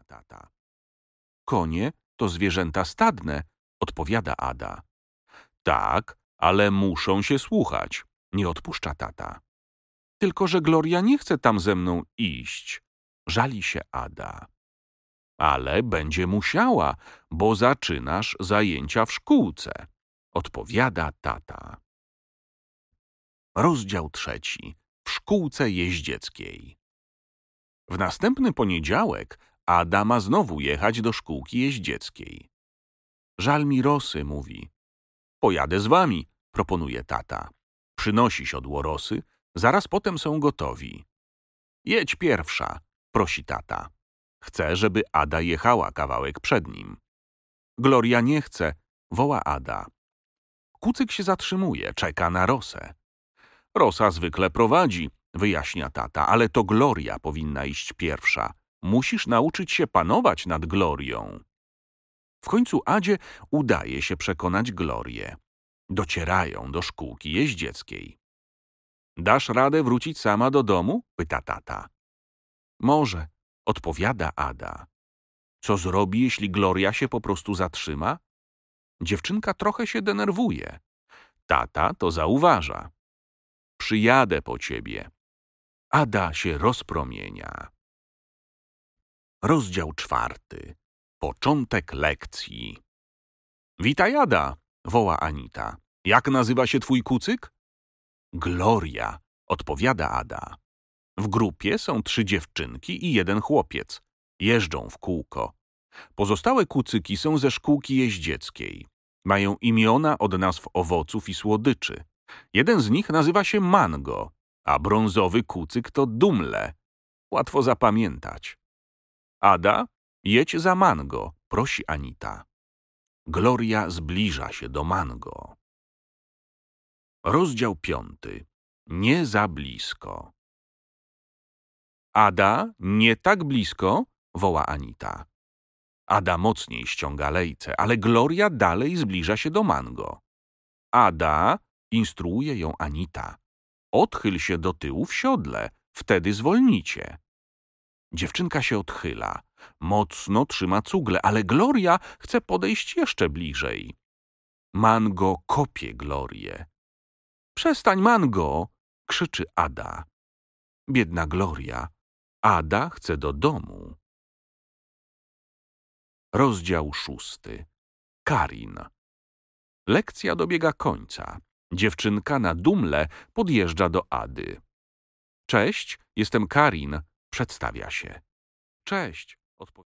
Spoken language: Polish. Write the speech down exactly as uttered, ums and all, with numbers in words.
wyjaśnia tata. Konie to zwierzęta stadne, odpowiada Ada. Tak, ale muszą się słuchać, nie odpuszcza tata. Tylko że Gloria nie chce tam ze mną iść, żali się Ada. Ale będzie musiała, bo zaczynasz zajęcia w szkółce, odpowiada tata. Rozdział trzeci. W szkółce jeździeckiej. W następny poniedziałek Ada ma znowu jechać do szkółki jeździeckiej. Żal mi Rosy, mówi. Pojadę z wami, proponuje tata. Przynosi siodło Rosy, zaraz potem są gotowi. Jedź pierwsza, prosi tata. Chce, żeby Ada jechała kawałek przed nim. Gloria nie chce, woła Ada. Kucyk się zatrzymuje, czeka na Rosę. Rosa zwykle prowadzi, wyjaśnia tata, ale to Gloria powinna iść pierwsza. Musisz nauczyć się panować nad Glorią. W końcu Adzie udaje się przekonać Glorię. Docierają do szkółki jeździeckiej. Dasz radę wrócić sama do domu? Pyta tata. Może, odpowiada Ada. Co zrobi, jeśli Gloria się po prostu zatrzyma? Dziewczynka trochę się denerwuje. Tata to zauważa. Przyjadę po ciebie. Ada się rozpromienia. Rozdział czwarty. Początek lekcji. Witaj, Ada, woła Anita. Jak nazywa się twój kucyk? Gloria, odpowiada Ada. W grupie są trzy dziewczynki i jeden chłopiec. Jeżdżą w kółko. Pozostałe kucyki są ze szkółki jeździeckiej. Mają imiona od nazw owoców i słodyczy. Jeden z nich nazywa się Mango, a brązowy kucyk to Dumle. Łatwo zapamiętać. Ada, jedź za Mango, prosi Anita. Gloria zbliża się do Mango. Rozdział piąty. Nie za blisko. Ada, nie tak blisko, woła Anita. Ada mocniej ściąga lejce, ale Gloria dalej zbliża się do Mango. Ada, instruuje ją Anita. Odchyl się do tyłu w siodle, wtedy zwolnicie. Dziewczynka się odchyla. Mocno trzyma cugle, ale Gloria chce podejść jeszcze bliżej. Mango kopie Glorię. Przestań, Mango! Krzyczy Ada. Biedna Gloria. Ada chce do domu. Rozdział szósty. Karin. Lekcja dobiega końca. Dziewczynka na Dumle podjeżdża do Ady. Cześć, jestem Karin, przedstawia się. Cześć, odpowiada.